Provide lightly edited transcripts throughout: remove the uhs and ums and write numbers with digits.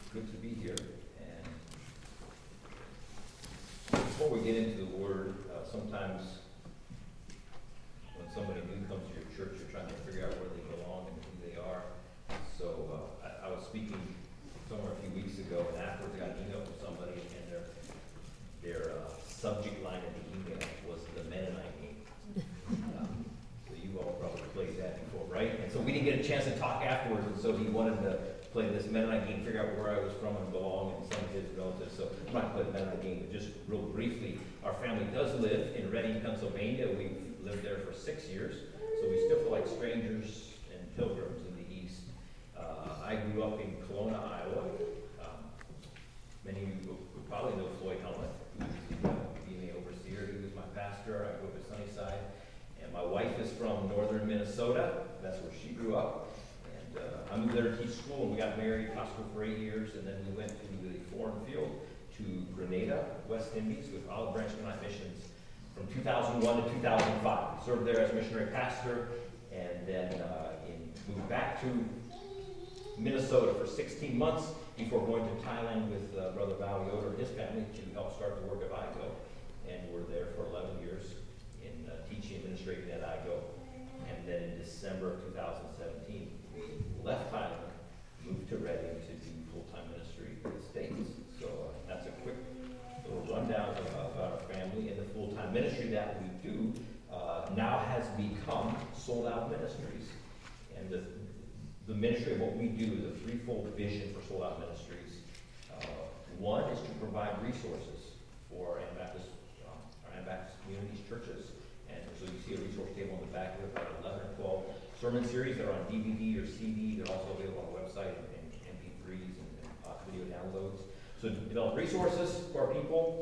good to be here. And before we get into the Word, sometimes when somebody new comes to your church, you're trying to figure out where they belong and who they are. So I was speaking somewhere a few weeks ago, and afterwards I got an email from somebody, and their subject line of the email was the Mennonite game. So you all probably played that before, right? And so we didn't get a chance to talk afterwards, and so he wanted to play this Mennonite game, figure out where I was from and belong, and some of his relatives. So I'm not going to play the Mennonite game, but just real briefly, our family does live in Reading, Pennsylvania. We've lived there for 6 years, so we still feel like strangers and pilgrims in the East. I grew up in Kelowna, Iowa. Many of you would probably know Floyd Helmuth, who's the BMA overseer. He was my pastor. I grew up at Sunnyside. And my wife is from northern Minnesota. That's where she grew up. And I moved there to teach school, and we got married, taught school for 8 years, and then we went to the foreign field to Grenada, West Indies, with Olive Branch Mennonite Missions from 2001 to 2005. Served there as missionary pastor, and then moved back to Minnesota for 16 months before going to Thailand with Brother Val Yoder and his family to help start the work of IGO. And we're there for 11 years in teaching and administrating at IGO. And then in December of 2017, we left Thailand, moved to Reading to do full-time ministry in the States. So that's a quick little rundown about our family. And the full-time ministry that we do now has become Sold Out Ministries. And the ministry of what we do is a threefold vision for Sold Out Ministries. One is to provide resources for our Anabaptist communities, churches. And so you see a resource table on the back with about 11 or 12 sermon series that are on DVD or CD. They're also available on our website and MP3s and video downloads. So to develop resources for our people.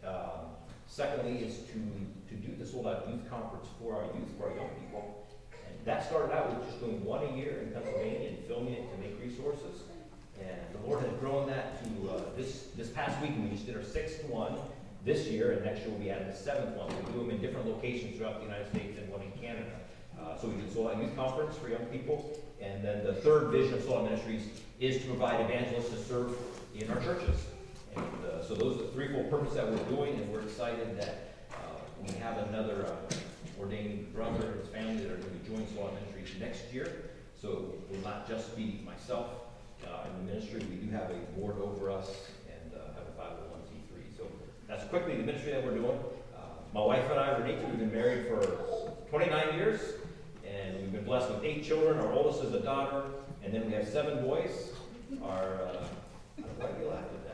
Secondly is to do the Sold Out Youth Conference for our youth, for our young people. And that started out with just doing one a year in Pennsylvania and filming it to make resources. And the Lord has grown that to this past week. We just did our 6th one this year, and next year we'll be adding the 7th one. We do them in different locations throughout the United States and one in Canada. So we did Sold Out Youth Conference for young people. And then the third vision of Sold Out Ministries is to provide evangelists to serve in our churches. And so those are the threefold purpose that we're doing, and we're excited that we have another ordained brother and his family that are going to be joining Sold Out Ministries next year. So it will not just be myself in the ministry. We do have a board over us and have a 501c3. So that's quickly the ministry that we're doing. My wife and I, Renita, we've been married for 29 years, and we've been blessed with 8 children. Our oldest is a daughter, and then we have 7 boys. Why do you laugh at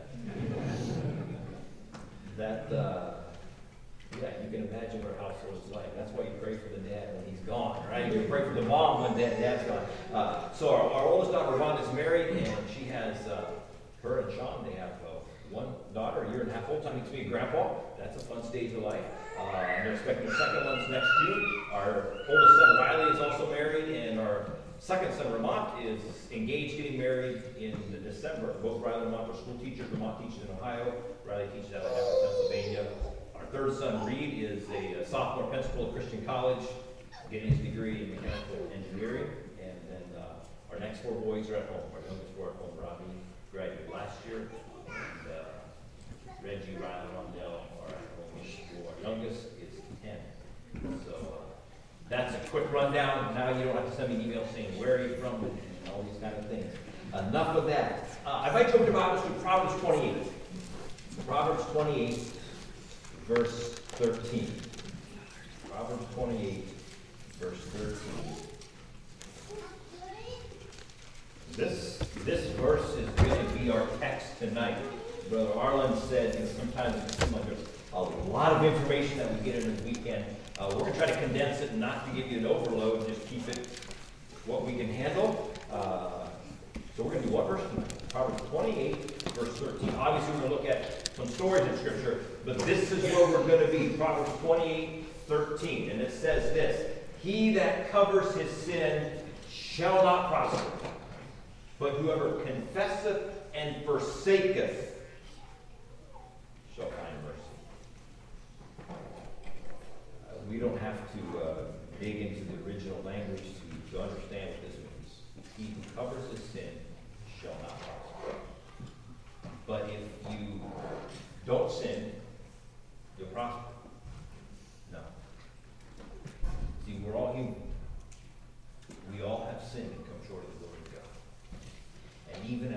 that? Yeah, you can imagine what our household is like. That's why you pray for the dad when he's gone, right? You pray for the mom when dad's gone. So our oldest daughter, Ron, is married, and she has, her and Sean, they have one daughter, a year and a half old, time to be a grandpa. That's a fun stage of life. And they're expecting second ones next June. Our oldest son, Riley, is also married, and our second son, Ramont, is engaged, getting married in December. Both Riley and Ramont are school teachers. Ramont teaches in Ohio. Riley teaches out of Pennsylvania. Our third son, Reed, is a sophomore at Pensacola Christian College, getting his degree in mechanical engineering. And then our next 4 boys are at home. Our youngest 4 at home. Robbie graduated last year. And Reggie, Riley, Rondell are at home in school. Our youngest is 10. So that's a quick rundown. Now you don't have to send me emails saying, where are you from, and all these kind of things. Enough of that. I invite you to open your Bibles to Proverbs 28. Proverbs 28, verse 13. Proverbs 28, verse 13. This verse is going to be our text tonight. Brother Arlen said, sometimes it seems like there's a lot of information that we get in this weekend. We're going to try to condense it and not to give you an overload, just keep it what we can handle. So we're going to do what verse tonight? Proverbs 28, verse 13. Obviously, we're going to look at some stories in Scripture, but this is where we're going to be. Proverbs 28, 13. And it says this: He that covers his sin shall not prosper, but whoever confesseth and forsaketh shall find mercy. We don't have to dig into the original language to understand what this means. He who covers his sin shall not prosper.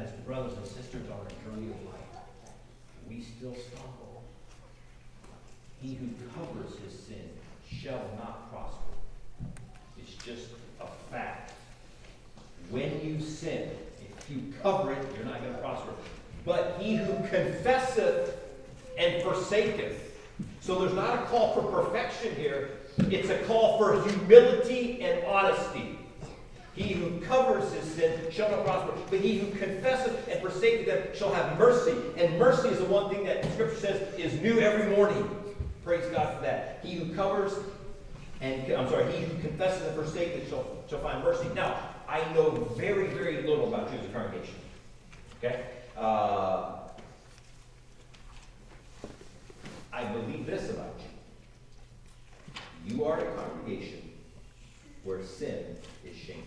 as brothers and sisters on a journey of life, we still stumble. He who covers his sin shall not prosper. It's just a fact. When you sin, if you cover it, you're not going to prosper. But he who confesseth and forsaketh. So there's not a call for perfection here. It's a call for humility and honesty. He who covers his sin shall not prosper, but he who confesseth and forsaketh them shall have mercy. And mercy is the one thing that Scripture says is new every morning. Praise God for that. He who covers he who confesses and forsaketh shall find mercy. Now, I know very, very little about you as a congregation. Okay? I believe this about you. You are a congregation where sin is shameful.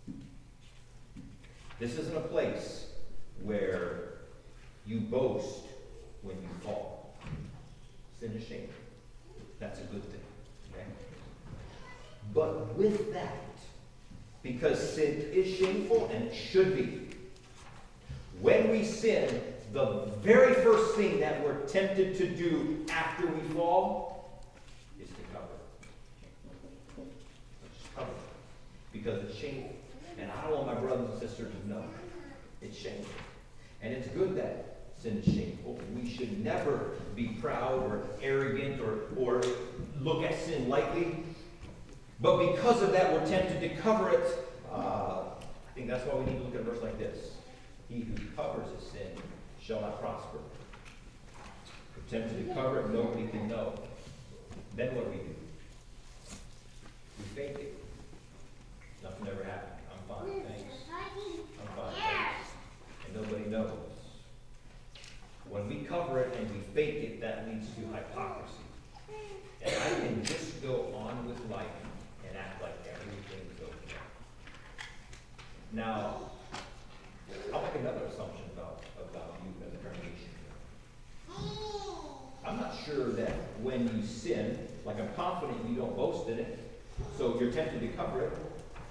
This isn't a place where you boast when you fall. Sin is shameful. That's a good thing. Okay? But with that, because sin is shameful and it should be, when we sin, the very first thing that we're tempted to do after we fall is to cover it. Just cover it. Because it's shameful. And I don't want my brothers and sisters to know it's shameful. And it's good that sin is shameful. We should never be proud or arrogant or look at sin lightly. But because of that, we're tempted to cover it. I think that's why we need to look at a verse like this. He who covers his sin shall not prosper. We're tempted to cover it, nobody can know. Then what do? We fake it. Nothing ever happened. I'm fine, thanks. I'm fine, thanks. And nobody knows. When we cover it and we fake it, that leads to hypocrisy. And I can just go on with life and act like everything's okay. Now, I'll make another assumption about you as a congregation. I'm not sure that when you sin, like I'm confident you don't boast in it, so you're tempted to cover it.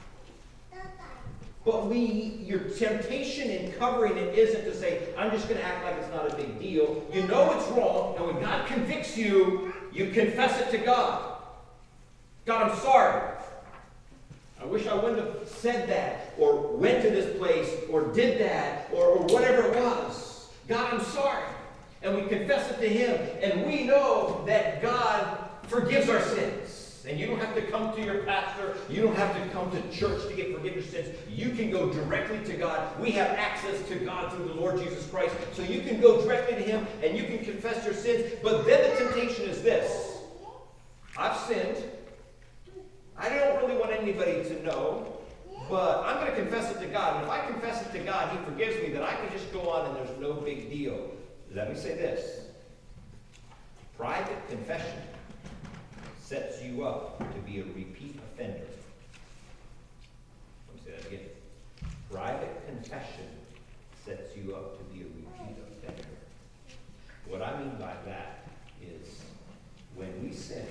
But your temptation in covering it isn't to say, I'm just going to act like it's not a big deal. You know it's wrong, and when God convicts you, you confess it to God. God, I'm sorry. I wish I wouldn't have said that, or went to this place, or did that, or whatever it was. God, I'm sorry. And we confess it to Him, and we know that God forgives our sins. And you don't have to come to your pastor. You don't have to come to church to get forgiveness of sins. You can go directly to God. We have access to God through the Lord Jesus Christ. So you can go directly to Him, and you can confess your sins. But then the temptation is this. I've sinned. I don't really want anybody to know, but I'm going to confess it to God. And if I confess it to God, He forgives me, then I can just go on and there's no big deal. Let me say this. Private confession sets you up to be a repeat offender. Let me say that again. Private confession sets you up to be a repeat offender. What I mean by that is when we sin,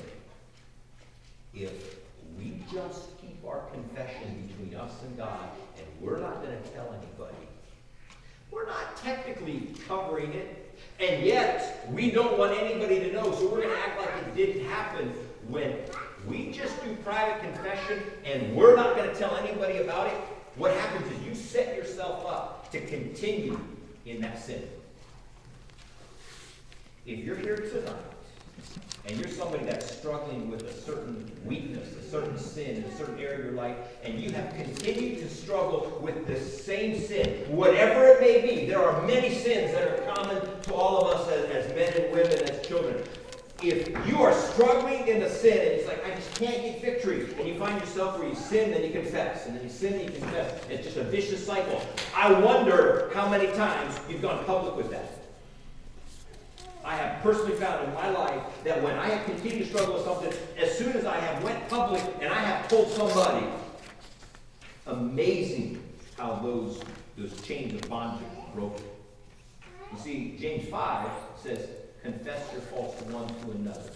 if we just keep our confession between us and God, and we're not going to tell anybody, we're not technically covering it, and yet we don't want anybody to know, so we're going to act like it didn't happen. When we just do private confession and we're not going to tell anybody about it, what happens is you set yourself up to continue in that sin. If you're here tonight and you're somebody that's struggling with a certain weakness, a certain sin in a certain area of your life, and you have continued to struggle with the same sin, whatever it may be, there are many sins that are common to all of us as men and women, as children. If you are struggling in a sin, and it's like, I just can't get victory, and you find yourself where you sin, then you confess, and then you sin, and you confess. It's just a vicious cycle. I wonder how many times you've gone public with that. I have personally found in my life that when I have continued to struggle with something, as soon as I have went public and I have told somebody, amazing how those chains of bondage are broken. You see, James 5 says, confess your faults one to another.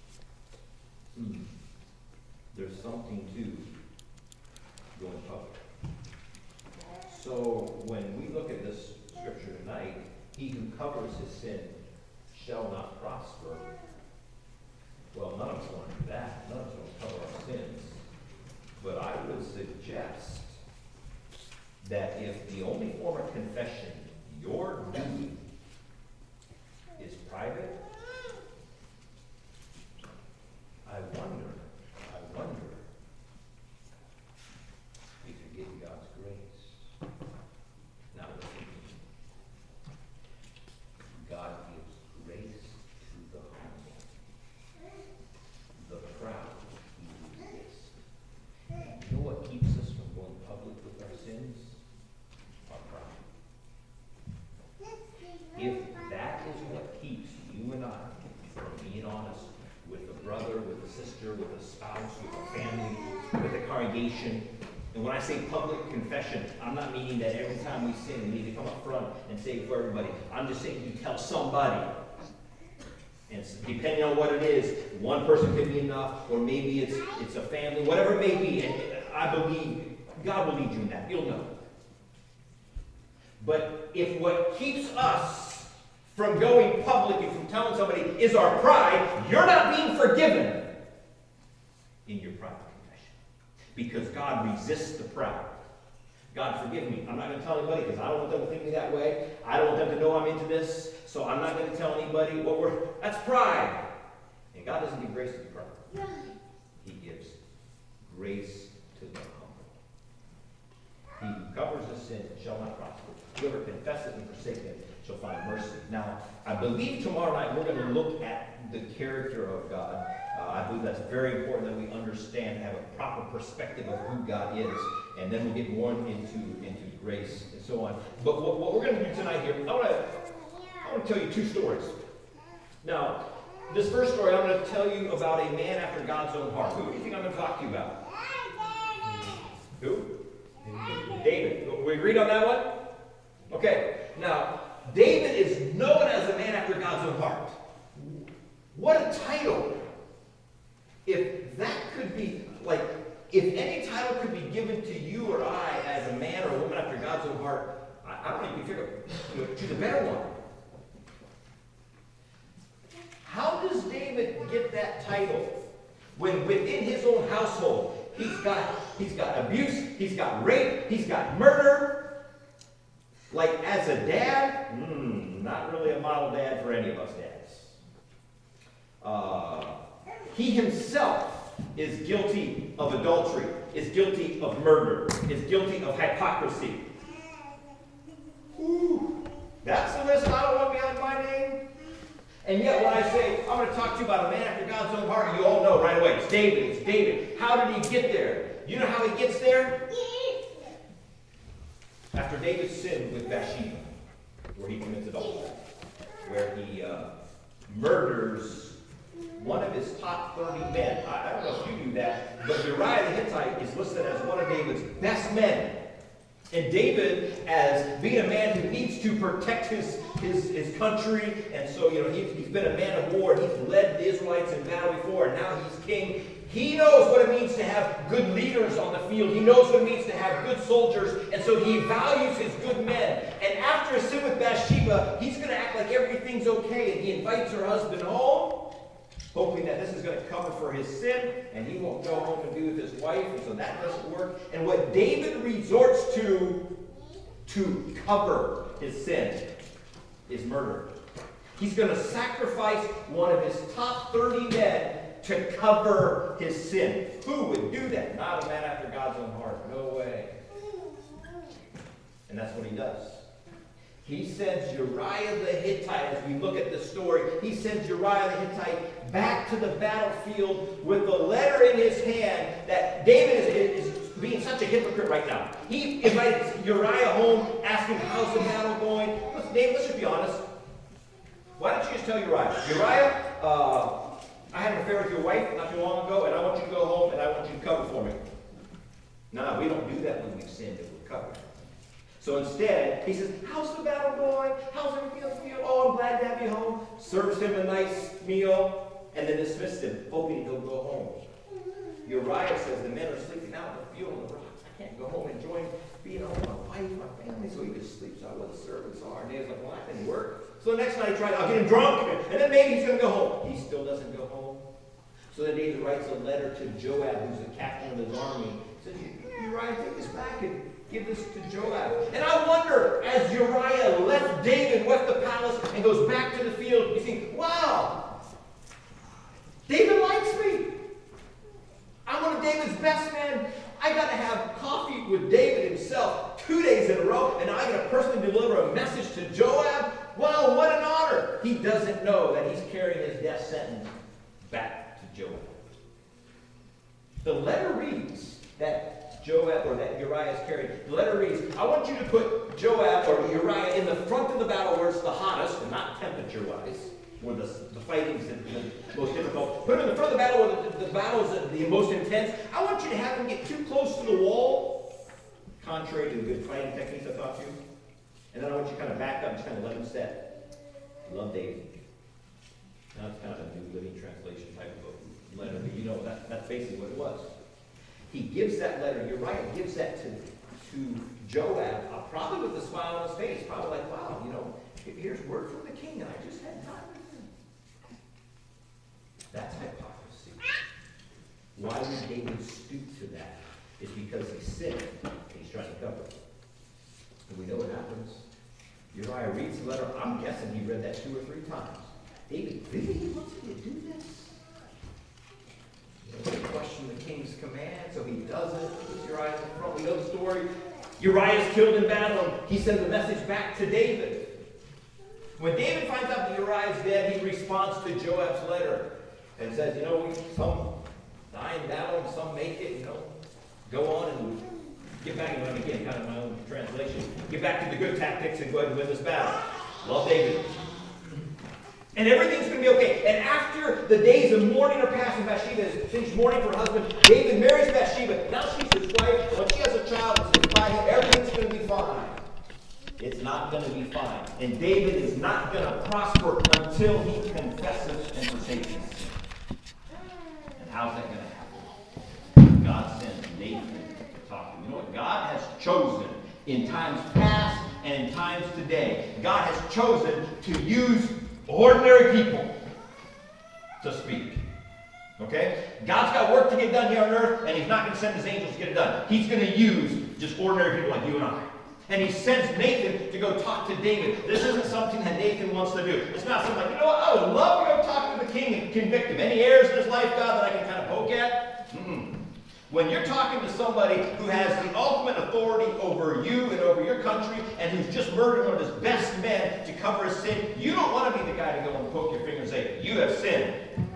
There's something to going public. So when we look at this he who covers his sin shall not prosper. Well, none of us want to do that. None of us want to cover our sins. But I would suggest that if the only form of confession you're doing is private, I wonder if you're getting God's grace. Now listen, God gives grace to the humble. The proud he resists. And you know what keeps us from going public with our sins? Our pride. If that is what keeps you and I from being honest with a brother, with a sister, with a spouse, with a family, with a congregation. And when I say public confession, I'm not meaning that every time we sin, we need to come up front and say it for everybody. I'm just saying you tell somebody. And depending on what it is, one person could be enough, or maybe it's a family, whatever it may be. And I believe God will lead you in that. You'll know. But if what keeps us from going public and from telling somebody is our pride, you're not being forgiven in your private confession. Because God resists the proud. God, forgive me. I'm not going to tell anybody because I don't want them to think me that way. I don't want them to know I'm into this. So I'm not going to tell anybody that's pride. And God doesn't give grace to the proud. He gives grace to the humble. He who covers his sin shall not prosper. Whoever confesses and forsakes him shall find mercy. Now, I believe tomorrow night we're going to look at the character of God. I believe that's very important that we understand, have a proper perspective of who God is. And then we'll get more into grace and so on. But what we're going to do tonight here, I want to tell you two stories. Now, this first story, I'm going to tell you about a man after God's own heart. Who do you think I'm going to talk to you about? Who? David. We agreed on that one? Okay. Now, David is known as a man after God's own heart. What a title. If that could be, if any title could be given to you or I as a man or a woman after God's own heart, I don't think you figure, choose a better one. How does David get that title when within his own household he's got abuse, he's got rape, he's got murder? Like as a dad, not really a model dad for any of us dads. He himself is guilty of adultery, is guilty of murder, is guilty of hypocrisy. Ooh, that's the list I don't want behind my name. And yet when I say, I'm going to talk to you about a man after God's own heart, you all know right away, it's David, it's David. How did he get there? You know how he gets there? After David sinned with Bathsheba, where he commits adultery, where he murders one of his top 30 men. I don't know if you knew that, but Uriah the Hittite is listed as one of David's best men. And David, as being a man who needs to protect his country, and so he's been a man of war, he's led the Israelites in battle before, and now he's king. He knows what it means to have good leaders on the field. He knows what it means to have good soldiers, and so he values his good men. And after his sin with Bathsheba, he's going to act like everything's okay, and he invites her husband home, hoping that this is going to cover for his sin, and he won't go home and be with his wife, and so that doesn't work. And what David resorts to cover his sin is murder. He's going to sacrifice one of his top 30 men to cover his sin. Who would do that? Not a man after God's own heart. No way. And that's what he does. He sends Uriah the Hittite, as we look at the story, he sends Uriah the Hittite back to the battlefield with a letter in his hand that David is being such a hypocrite right now. He invites Uriah home, asking how's the battle going. Listen, David, let's just be honest. Why don't you just tell Uriah, Uriah, I had an affair with your wife not too long ago, and I want you to go home and I want you to cover for me. No, we don't do that when we've sinned and we're covered. So instead, he says, how's the battle going? How's everything else feel? Oh, I'm glad to have you home. Serves him a nice meal, and then dismissed him, hoping he'll go home. Uriah says, the men are sleeping out in the field on the rocks. I can't go home and join being home with my wife, my family. So he just sleeps out where the servants are. And David's like, well, that didn't work. So the next night he tries, I'll get him drunk, and then maybe he's going to go home. He still doesn't go home. So then David writes a letter to Joab, who's the captain of his army. He says, Uriah, take this back and give this to Joab. And I wonder, as Uriah left David, left the palace, and goes back to the field, you think, wow, David likes me. I'm one of David's best men. I got to have coffee with David himself 2 days in a row, and I got to personally deliver a message to Joab. Wow, what an honor. He doesn't know that he's carrying his death sentence back to Joab. The letter reads that Joab, or that Uriah is carried. The letter reads, I want you to put Joab or Uriah in the front of the battle where it's the hottest, and not temperature-wise, where the fighting's the most difficult. Put him in the front of the battle where the battle is the most intense. I want you to have him get too close to the wall, contrary to the good fighting techniques I taught you. And then I want you to kind of back up and just kind of let him set. Love David. Now it's kind of a New Living Translation type of letter, but you know that's basically what it was. He gives that letter, Uriah gives that to Joab, probably with a smile on his face, probably like, wow, here's word from the king, and I just had time with him. That's hypocrisy. Why would David stoop to that? It's because he sinned, and he's trying to cover it. And we know what happens. Uriah reads the letter. I'm guessing he read that 2 or 3 times. David, really wants me to do this? He questioned the king's command, so he does it. Puts Uriah in front. We know the story. Uriah is killed in battle. He sends a message back to David. When David finds out that Uriah is dead, he responds to Joab's letter and says, some die in battle and some make it, go on and get back, and again, kind of my own translation, get back to the good tactics and go ahead and win this battle. Love David. And everything's going to be okay. And after the days of mourning are past, and Bathsheba has finished mourning for her husband, David marries Bathsheba. Now she's his wife. When she has a child and says, by him, everything's going to be fine. It's not going to be fine. And David is not going to prosper until he confesses and forsakes his sin. And how's that going to happen? God sends Nathan to talk to him. You know what? God has chosen in times past and in times today, God has chosen to use ordinary people to speak. Okay? God's got work to get done here on earth, and he's not going to send his angels to get it done. He's going to use just ordinary people like you and I. And he sends Nathan to go talk to David. This isn't something that Nathan wants to do. It's not something like, I would love to go talk to the king and convict him. Any heirs in his life, God, that I can kind of poke at? When you're talking to somebody who has the ultimate authority over you and over your country, and who's just murdered one of his best men to cover his sin, you don't want to be the guy to go and poke your finger and say, you have sinned.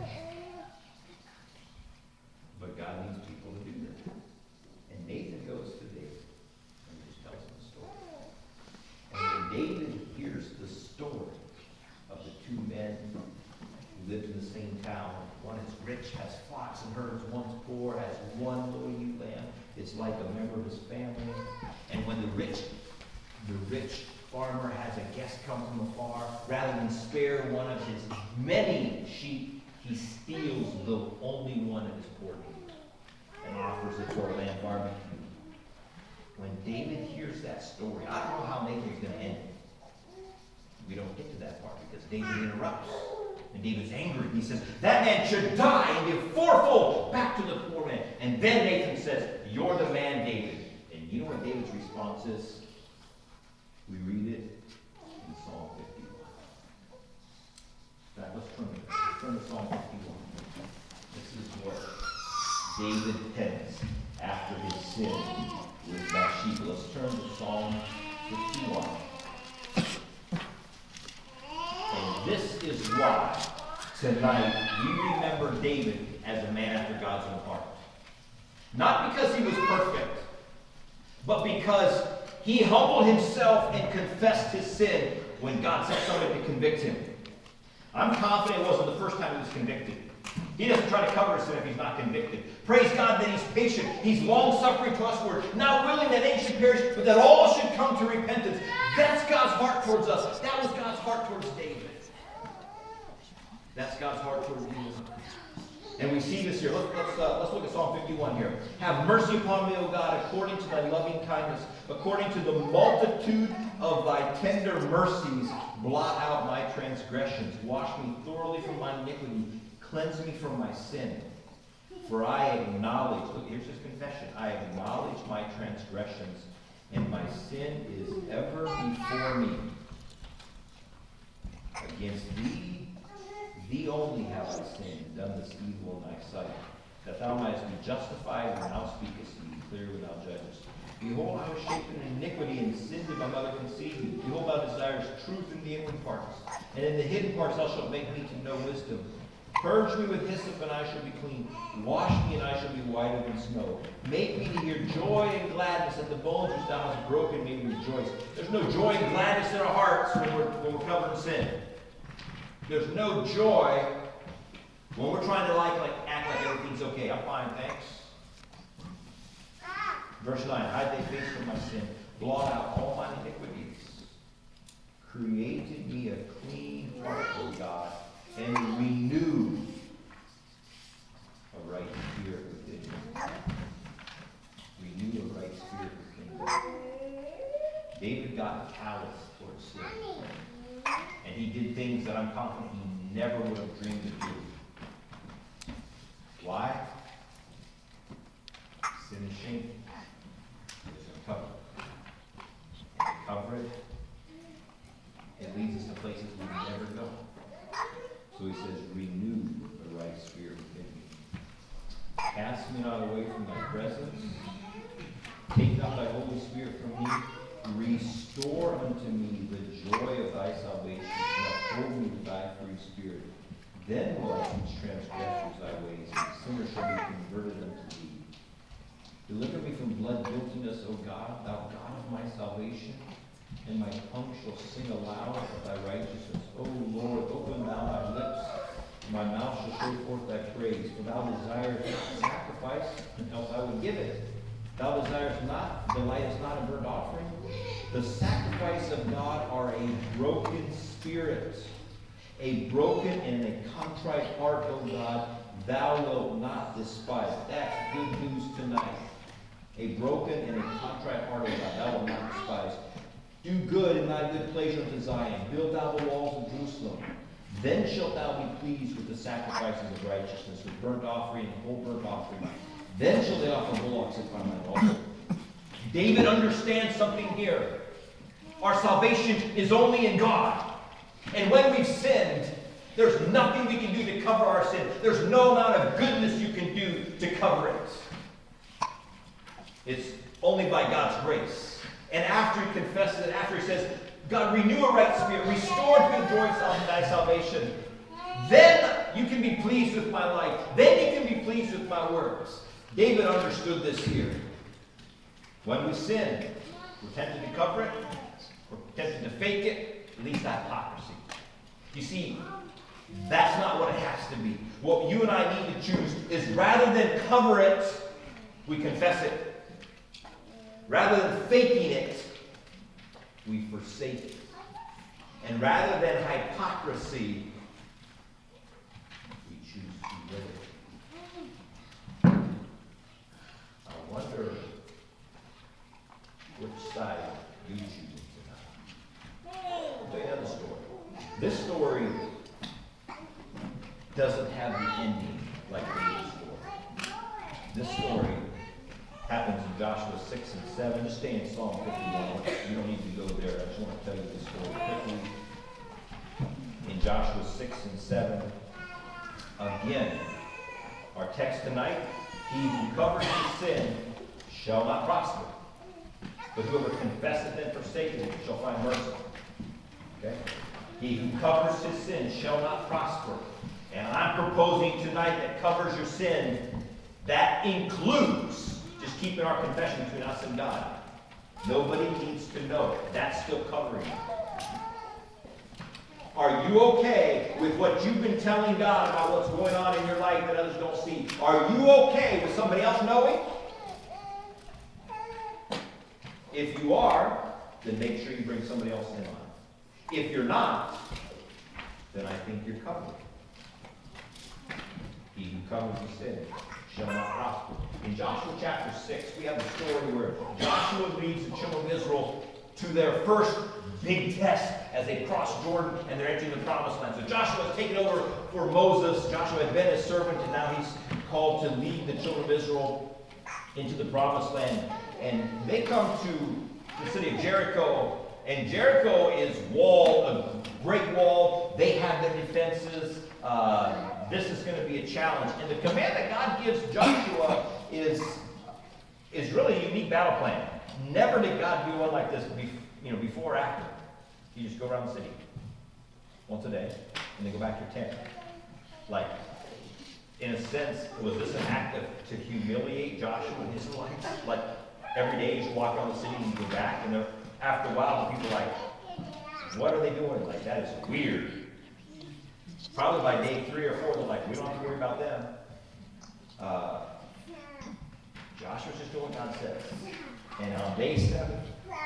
But God needs people to do that. And Nathan goes to David and just tells him the story. And when David hears the story of the 2 men who lived in the same town, one is rich, has flocks and herds, one's poor, has one little ewe lamb. It's like a member of his family. And when the rich farmer has a guest come from afar, rather than spare one of his many sheep, he steals the only one of his poor sheep and offers it for a lamb barbecue. When David hears that story, I don't know how Nathan's going to end it. We don't get to that part because David interrupts. And David's angry. He says, that man should die and give fourfold back to the poor man. And then Nathan says, you're the man, David. And you know what David's response is? We read it in Psalm 51. In fact, let's turn to Psalm 51. This is what David heads after his sin with Bathsheba. Let's turn to Psalm 51. And this is why tonight we remember David as a man after God's own heart. Not because he was perfect, but because he humbled himself and confessed his sin when God sent somebody to convict him. I'm confident it wasn't the first time he was convicted. He doesn't try to cover his sin if he's not convicted. Praise God that he's patient. He's long-suffering to usward, not willing that any should perish, but that all should come to repentance. That's God's heart towards us. That was God's heart towards David. That's God's heart towards you. And we see this here. Let's look at Psalm 51 here. Have mercy upon me, O God, according to thy loving kindness, according to the multitude of thy tender mercies, blot out my transgressions. Wash me thoroughly from my iniquity. Cleanse me from my sin. For I acknowledge, look, here's his confession. I acknowledge my transgressions, and my sin is ever before me. Against thee only have I sinned, and done this evil in thy sight, that thou mightest be justified when thou speakest, and be clear when thou judgest. Behold, I was shapen in iniquity, and sin did my mother conceive me. Behold, thou desirest truth in the inward parts, and in the hidden parts thou shalt make me to know wisdom. Purge me with hyssop, and I shall be clean. Wash me, and I shall be whiter than snow. Make me to hear joy and gladness, and the bones which thou hast broken may rejoice. There's no joy and gladness in our hearts when we're covered in sin. There's no joy when we're trying to act like everything's okay. I'm fine, thanks. Verse 9, hide thy face from my sin. Blot out all my iniquities. Create in me a clean heart, O God, and renew a right spirit within me. Renew a right spirit within me. David got callous towards sin. And he did things that I'm confident he never would have dreamed of doing. Why? Sin is shameful. There's a cover. And to cover it, it leads us to places we would never go. So he says, renew the right spirit within me. Cast me not away from thy presence. Take not thy Holy Spirit from me. Restore unto me the joy of thy salvation, and uphold me with thy free spirit. Then will I teach transgressors thy ways, and sinners shall be converted unto thee. Deliver me from blood guiltiness, O God, thou God of my salvation, and my tongue shall sing aloud of thy righteousness. O Lord, open thou thy lips, and my mouth shall show forth thy praise. For thou desirest not sacrifice, and else I would give it. Thou desirest not, delightest not in burnt offering. The sacrifice of God are a broken spirit, a broken and a contrite heart, O God, thou wilt not despise. That's good news tonight. A broken and a contrite heart, O God, thou wilt not despise. Do good in thy good pleasure unto Zion. Build thou the walls of Jerusalem. Then shalt thou be pleased with the sacrifices of righteousness, with burnt offering and whole burnt offering. Then shall they offer bullocks upon mine altar. David understands something here. Our salvation is only in God. And when we've sinned, there's nothing we can do to cover our sin. There's no amount of goodness you can do to cover it. It's only by God's grace. And after he confesses it, after he says, God, renew a right spirit, restore to me the joy of thy salvation, then you can be pleased with my life. Then you can be pleased with my works. David understood this here. When we sin, we're tempted to cover it, we're tempted to fake it, it leads to hypocrisy. You see, that's not what it has to be. What you and I need to choose is rather than cover it, we confess it. Rather than faking it, we forsake it. And rather than hypocrisy, we choose to live it. I wonder which side you choose tonight. I'll tell you another story. This story doesn't have the ending like David's story. This story happens in Joshua 6 and 7. Just stay in Psalm 51. You don't need to go there. I just want to tell you this story quickly. In Joshua 6 and 7, again, our text tonight, he who covers his sin shall not prosper. But whoever confesseth and forsaketh it shall find mercy. Okay? He who covers his sin shall not prosper. And I'm proposing tonight that covers your sin, that includes just keeping our confession between us and God. Nobody needs to know. That's still covering you. Are you okay with what you've been telling God about what's going on in your life that others don't see? Are you okay with somebody else knowing? If you are, then make sure you bring somebody else in on it. If you're not, then I think you're covered. He He who covers his sin shall not prosper. In Joshua chapter 6, we have the story where Joshua leads the children of Israel to their first big test as they cross Jordan and they're entering the promised land. So Joshua has taken over for Moses. Joshua had been his servant, and now he's called to lead the children of Israel into the promised land. And they come to the city of Jericho, and Jericho is walled, a great wall. They have their defenses. This is going to be a challenge. And the command that God gives Joshua is really a unique battle plan. Never did God do one like this before or after. You just go around the city once a day, and then go back to your tent. Like, in a sense, was this an act to humiliate Joshua and his Israelites? Like, every day you should walk around the city and you go back, and after a while, the people are like, what are they doing? Like, that is weird. Probably by day 3 or 4, they're like, we don't have to worry about them. Joshua's just doing what God says. And on day 7,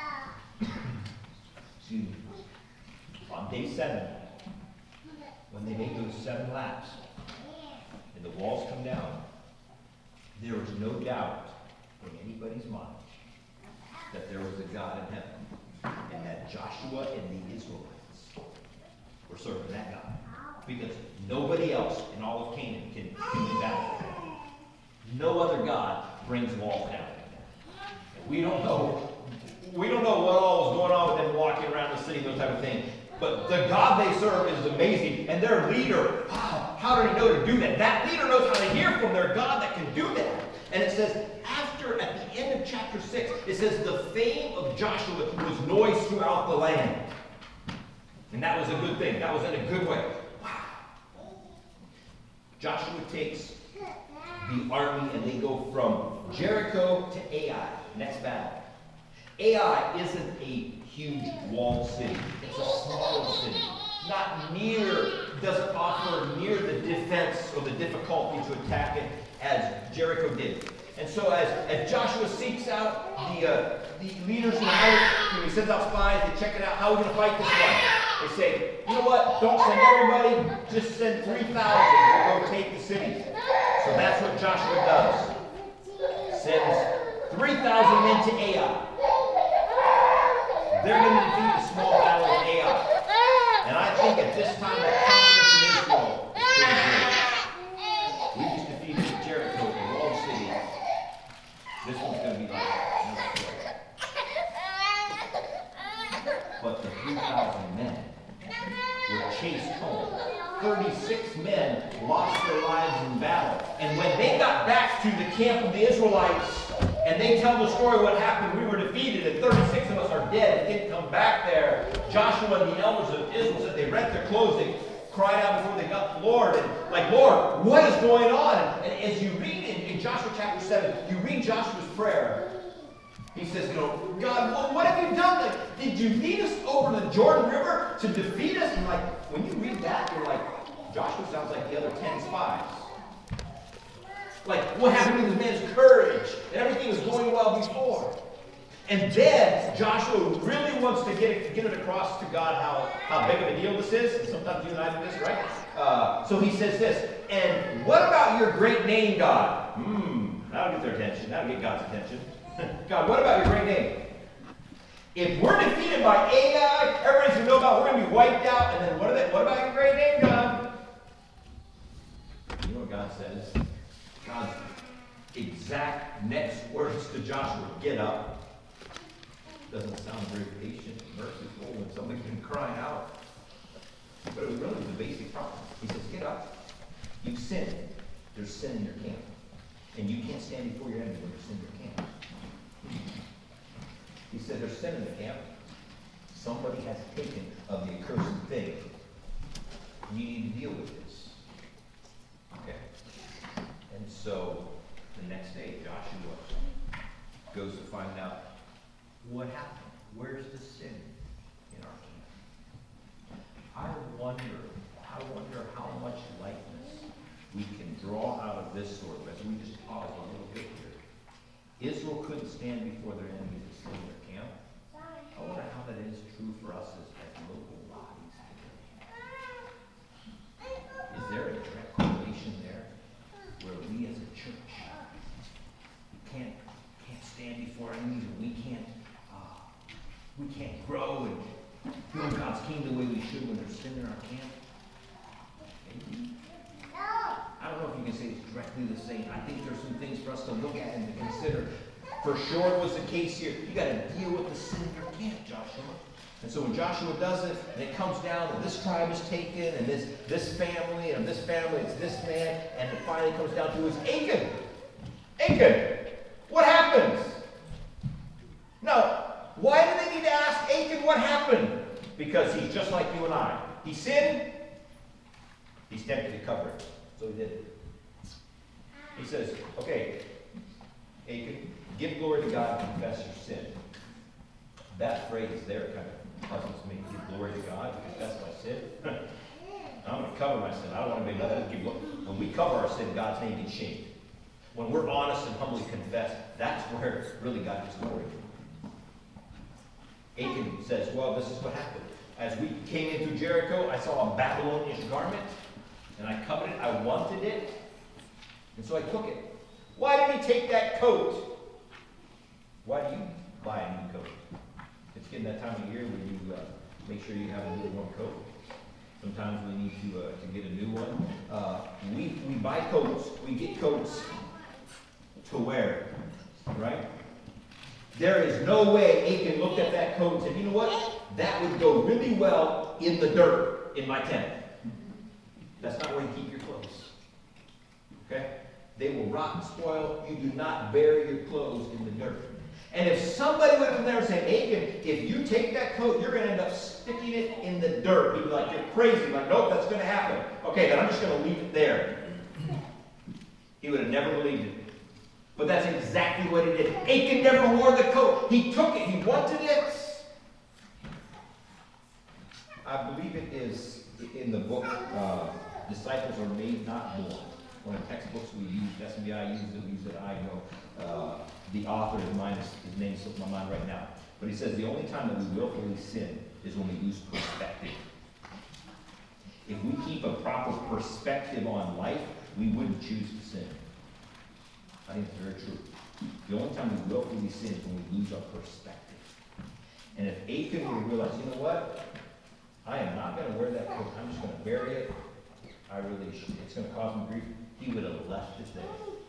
on day 7, when they make those 7 laps, and the walls come down, there was no doubt in anybody's mind that there was a God in heaven, and that Joshua and the Israelites were serving that God. Because nobody else in all of Canaan can do that. No other God brings walls down. We don't know what all was going on with them walking around the city, those type of things. But the God they serve is amazing. And their leader, how did he know to do that? That leader knows how to hear from their God that can do that. And it says, at the end of chapter 6, it says, the fame of Joshua was noised throughout the land. And that was a good thing. That was in a good way. Wow. Joshua takes the army and they go from Jericho to Ai. Next battle. Ai isn't a huge walled city. It's a small city. Doesn't offer near the defense or the difficulty to attack it as Jericho did. And so as Joshua seeks out the leaders in the house, he sends out spies, they check it out, how are we going to fight this one? They say, you know what, don't send everybody, just send 3,000 to go take the city. So that's what Joshua does. Sends 3,000 men to Ai. They're going to defeat the small battle of Ai. And I think at this time that confidence in Israel is pretty great. We just defeated Jericho, the walled city. This one's going to be like another story. But the 3,000 men were chased home. 36 men lost their lives in battle. And when they got back to the camp of the Israelites, and they tell the story of what happened, we were defeated, and 36 of us are dead, and didn't come back there. Joshua and the elders of Israel said they rent their clothes, they cried out before they got the Lord, and like, Lord, what is going on? And as you read in Joshua chapter 7, you read Joshua's prayer. He says, God, well, what have you done? Like, did you lead us over the Jordan River to defeat us? And like, when you read that, you're like, Joshua sounds like the other 10 spies. Like, what happened to this man's courage? And everything was going well before. And then Joshua really wants to get it across to God how big of a deal this is. And sometimes you and I do this, right? So he says this, and what about your great name, God? That'll get their attention. That'll get God's attention. God, what about your great name? If we're defeated by Ai, everybody's going to know about we're going to be wiped out. And then what about your great name, God? You know what God says? God's exact next words to Joshua, get up. Doesn't sound very patient and merciful when somebody's been crying out. But it was really the basic problem. He says, get up. You've sinned. There's sin in your camp. And you can't stand before your enemy when there's sin in your camp. He said, there's sin in the camp. Somebody has taken of the accursed thing. You need to deal with this. Okay. And so, the next day, Joshua goes to find out what happened. Where's the sin in our camp? I wonder how much likeness we can draw out of this story. As we just pause a little bit here. Israel couldn't stand before their enemies and sin in their camp. I wonder how that is true for us as local bodies today. Is there a direct correlation there? we should when there's sin in our camp? Maybe. I don't know if you can say it's directly the same. I think there's some things for us to look at and to consider. For sure it was the case here. You got to deal with the sin in your camp, Joshua. And so when Joshua does it, and it comes down, and this tribe is taken, and this family, and this family, it's this man, and it finally comes down to is Achan. Achan, what happens? Now, why do they need to ask Achan what happened? Because he's just like you and I. He sinned. He's tempted to cover it. So he did it. He says, okay, Achan, give glory to God and confess your sin. That phrase there kind of puzzles me. Give glory to God and confess my sin. I'm going to cover my sin. I don't want to be another. When we cover our sin, God's name gets shamed. When we're honest and humbly confess, that's where really God gets glory. Achan says, well, this is what happened. As we came into Jericho, I saw a Babylonian garment, and I coveted it. I wanted it, and so I took it. Why did he take that coat? Why do you buy a new coat? It's getting that time of year where you make sure you have a new warm coat. Sometimes we need to get a new one. We buy coats. We get coats to wear, right? There is no way Achan looked at that coat and said, you know what? That would go really well in the dirt in my tent. That's not where you keep your clothes. Okay? They will rot and spoil. You do not bury your clothes in the dirt. And if somebody would have been there and said, Achan, if you take that coat, you're going to end up sticking it in the dirt. He'd be like, you're crazy. Like, nope, that's going to happen. Okay, then I'm just going to leave it there. He would have never believed it. But that's exactly what he did. Achan never wore the coat. He took it. He wanted it. I believe it is in the book, Disciples Are Made, Not Born. One of the textbooks we use, SBI uses it, we use it, I know. The author of mine, his name slips my mind right now. But he says the only time that we willfully sin is when we lose perspective. If we keep a proper perspective on life, we wouldn't choose to sin. I think it's very true. The only time we willfully sin is when we lose our perspective. And if Achan would realize, you know what? I am not going to wear that coat. I'm just going to bury it. It's going to cause me grief. He would have left it there.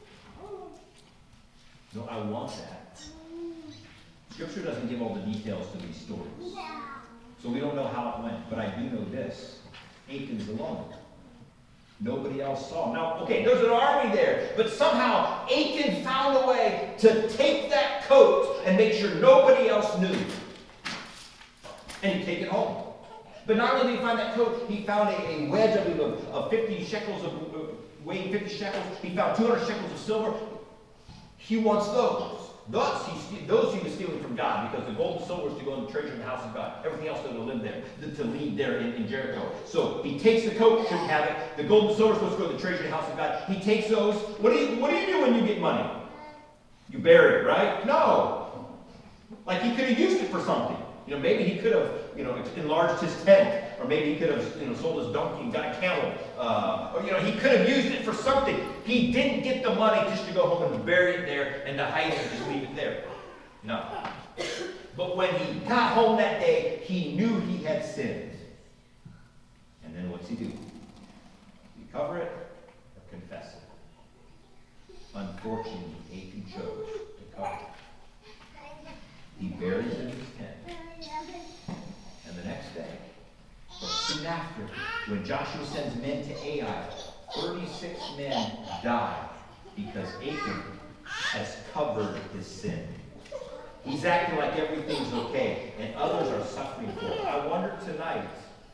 No, I want that. Scripture doesn't give all the details to these stories. So we don't know how it went. But I do know this. Achan's alone. Nobody else saw him. Now, okay, there's an army there, but somehow Achan found a way to take that coat and make sure nobody else knew. And he'd take it home. But not only did he find that coat, he found a wedge of 50 shekels, weighing 50 shekels. He found 200 shekels of silver. He wants those. Those he was stealing from God, because the gold and silver was to go in the treasure in the house of God. Everything else was to live there, to lead there in Jericho. So he takes the coat, shouldn't have it. The gold and silver is supposed to go to the treasure in the house of God. He takes those. What do you do when you get money? You bury it, right? No. Like, he could have used it for something. Maybe he could have, enlarged his tent, or maybe he could have, sold his donkey and got a camel, or he could have used it for something. He didn't get the money just to go home and bury it there and to hide it and just leave it there. No. But when he got home that day, he knew he had sinned. And then what's he do? You cover it or confess it. Unfortunately, Achan chose to cover it. He buries it in his tent. And the next day, or soon after, when Joshua sends men to Ai, 36 men die because Achan has covered his sin. He's acting like everything's okay, and others are suffering for it. I wonder tonight,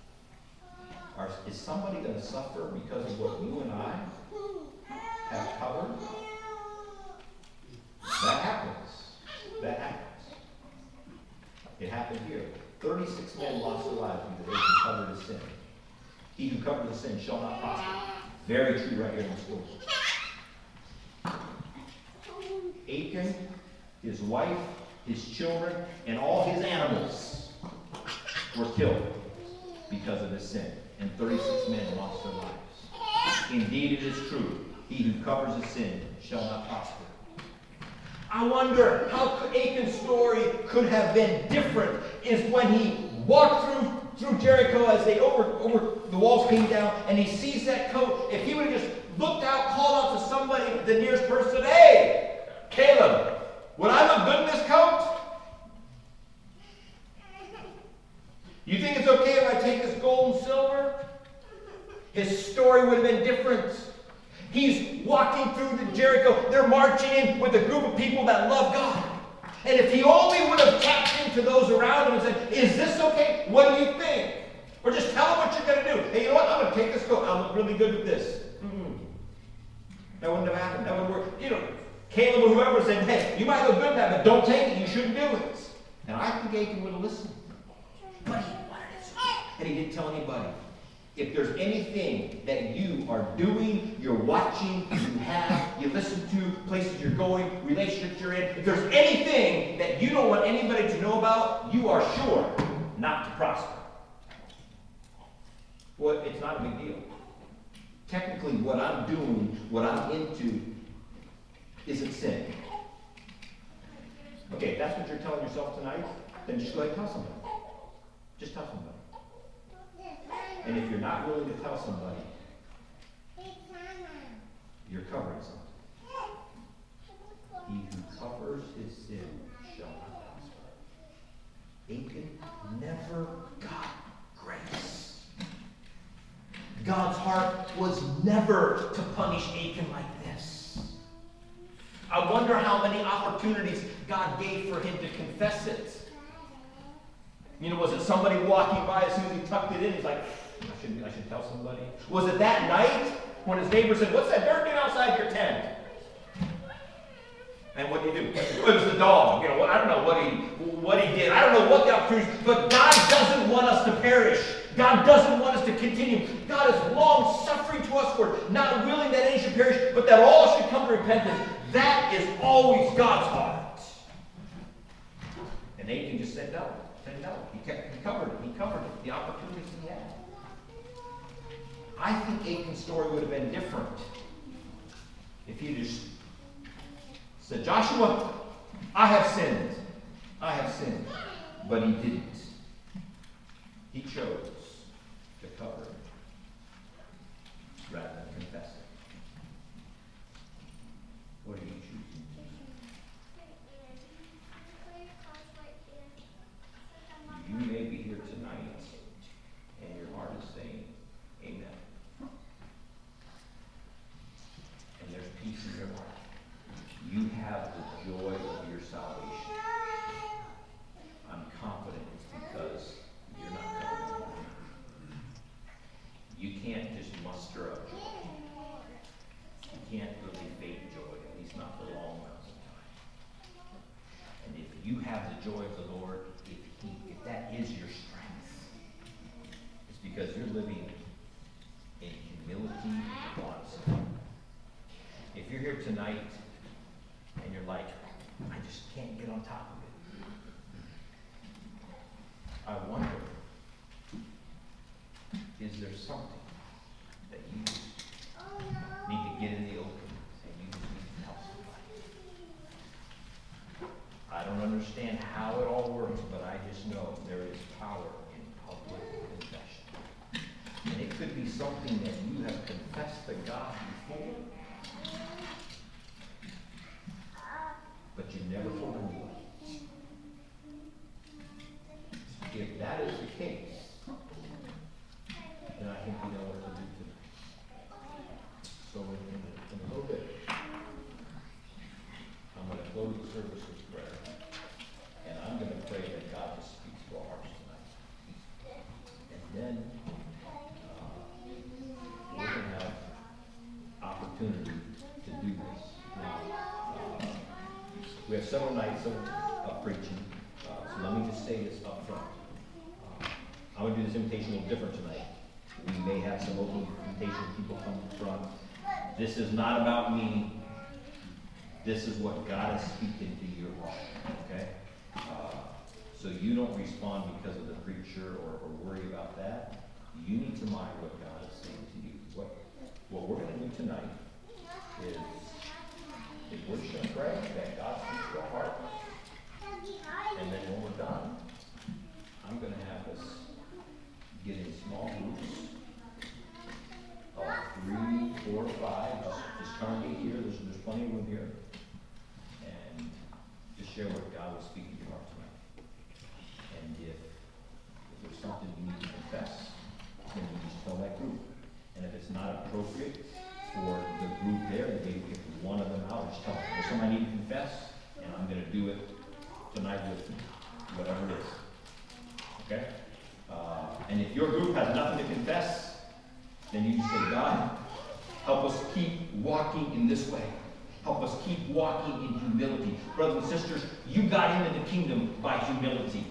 is somebody going to suffer because of what you and I have covered? That happens. That happens. It happened here. 36 men lost their lives because Achan covered his sin. He who covered his sin shall not prosper. Very true right here in the story. Achan, his wife, his children, and all his animals were killed because of his sin. And 36 men lost their lives. Indeed, it is true. He who covers his sin shall not prosper. I wonder how Achan's story could have been different is when he walked through through Jericho as they over the walls came down, and he sees that coat. If he would have just looked out, called out to somebody, the nearest person, hey, Caleb, would I look good in this coat? You think it's okay if I take this gold and silver? His story would have been different. He's walking through the Jericho. They're marching in with a group of people that love God. And if he only would have tapped into those around him and said, is this okay? What do you think? Or just tell them what you're going to do. Hey, you know what? I'm going to take this coat. I'll look really good with this. That wouldn't have happened. That wouldn't work. Caleb or whoever said, hey, you might look good in that, but don't take it. You shouldn't do it. And I think Achan would have listened. But he wanted it so bad. And he didn't tell anybody. If there's anything that you are doing, you're watching, you listen to, places you're going, relationships you're in, if there's anything that you don't want anybody to know about, you are sure not to prosper. Well, it's not a big deal. Technically, what I'm doing, what I'm into, isn't sin. Okay, if that's what you're telling yourself tonight, then just go ahead and tell somebody. Just tell somebody. And if you're not willing to tell somebody, you're covering something. He who covers his sin shall not prosper. Achan never got grace. God's heart was never to punish Achan like this. I wonder how many opportunities God gave for him to confess it. Was it somebody walking by as soon as he tucked it in? He's like, I should tell somebody. Was it that night when his neighbor said, what's that dirt doing outside your tent? And what did he do? It was the dog. I don't know what he did. I don't know what the opportunity, but God doesn't want us to perish. God doesn't want us to continue. God is long suffering to us for not willing that any should perish, but that all should come to repentance. That is always God's heart. And Achan just said no. He covered it. He covered it. The opportunities he had. I think Achan's story would have been different if he just said, Joshua, I have sinned. I have sinned. But he didn't. He chose to cover it rather than confess it. What do you choose? You may be here tonight, and your heart is saying, amen. And there's peace in your heart. You have the joy of your salvation. I'm confident it's because you're not covered by it. You can't just muster up joy. You can't really fake joy, at least not for long amounts of time. And if you have the joy of the Lord, if that is your strength, it's because you're living in humility and honesty. If you're here tonight and you're like, I just can't get on top of it, I wonder, is there something that you need to get in the open and you just need to tell somebody? I don't understand how it all works, but I just know there is power in public confession. And it could be something that you have confessed to God before, but you never told anyone. If that is the case, then I think we know what to do tonight. So in a little bit, I'm going to close the service with prayer. And I'm going to pray that God just speaks to our hearts tonight. And then we're going to have opportunity to do this. Now, we have several nights of preaching. So let me just say this up front. I'm going to do this invitation a little different tonight. We may have some open invitation people come from. This is not about me. This is what God is speaking to your heart. Okay? So you don't respond because of the preacher or worry about that. You need to mind what God is saying to you. What we're going to do tonight is we're just going to pray that God speaks to our heart. And then when we're done, I'm going to have us plenty of room here. And just share what God was speaking to your heart tonight. And if there's something you need to confess, then you just tell that group. And if it's not appropriate for the group there, then maybe pick one of them out and just tell them, there's something I need to confess, and I'm going to do it tonight with you, whatever it is. Okay? And if your group has nothing to confess, then you just say, God, help us keep walking in this way. Help us keep walking in humility. Brothers and sisters, you got into the kingdom by humility.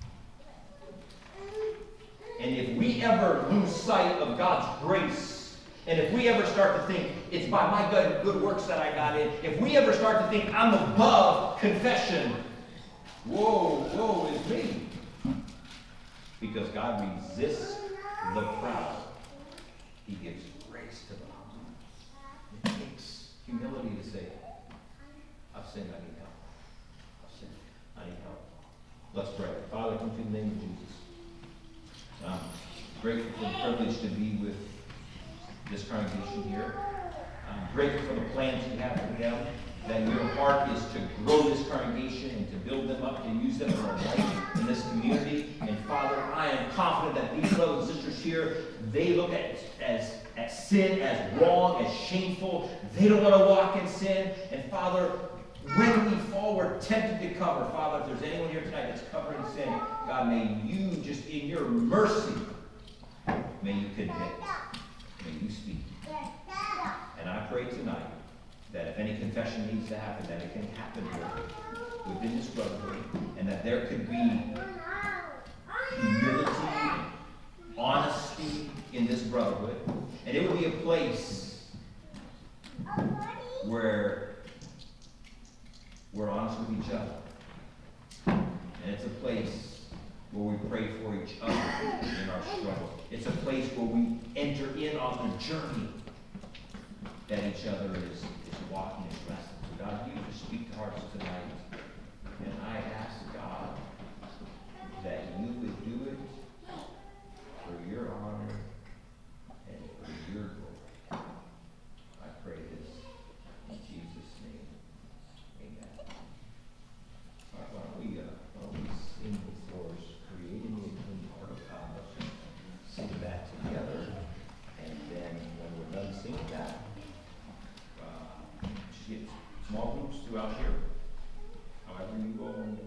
And if we ever lose sight of God's grace, and if we ever start to think it's by my good works that I got in, if we ever start to think I'm above confession, woe is me. Because God resists the proud. He gives grace to the humble. It takes humility to say, I've sinned, I need help. I've sinned, I need help. Let's pray. Father, come to the name of Jesus. I'm grateful for the privilege to be with this congregation here. I'm grateful for the plans you have for them, that your heart is to grow this congregation and to build them up, to use them for a life in this community. And Father, I am confident that these brothers and sisters here, they look at sin as wrong, as shameful. They don't want to walk in sin. And Father, when we fall, we're tempted to cover. Father, if there's anyone here tonight that's covering sin, God, may you just in your mercy, may you convict. May you speak. And I pray tonight that if any confession needs to happen, that it can happen here within this brotherhood, and that there could be humility, honesty in this brotherhood, and it would be a place where we're honest with each other. And it's a place where we pray for each other in our struggle. It's a place where we enter in on the journey that each other is walking and wrestling. So God, you just speak to hearts tonight. And I ask God that you would do it for your honor and for your glory. I pray this in Jesus' name. Amen. All right, why don't we sing before us, creating me a clean heart of God. Let's sing that together. And then when we're done singing that, get small groups throughout here. However you all